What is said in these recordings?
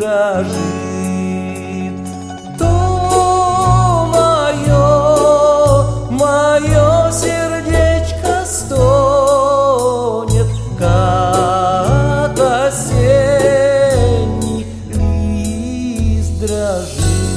дрожит. То мое сердечко стонет, как осенний лист дрожит.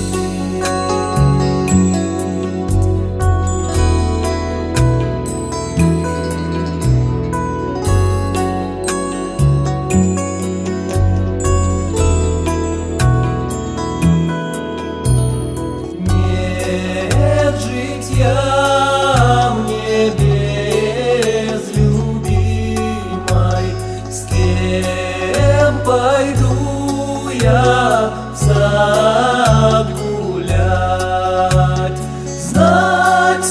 Житья мне без любимой, с кем пойду я в сад гулять? Знать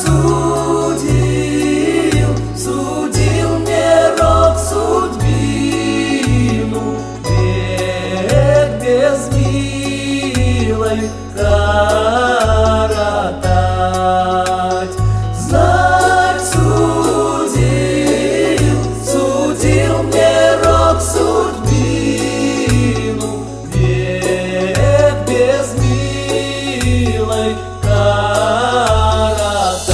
судил мне рок судьбину, век без милой коротать. Знать судил мне рок судьбину, век без милой коротать.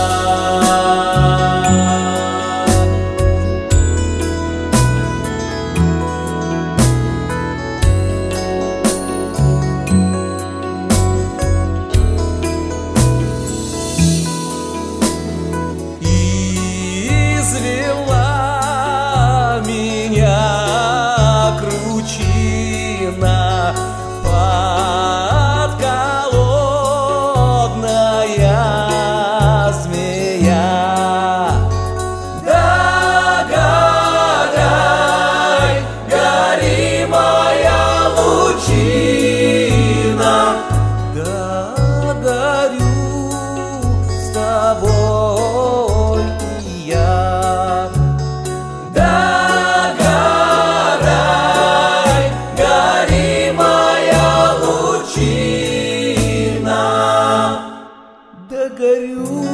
Извела меня кручина, подколодная змея. Да гори моя лучина, да горю с тобой и я. Да гори моя лучина, да горю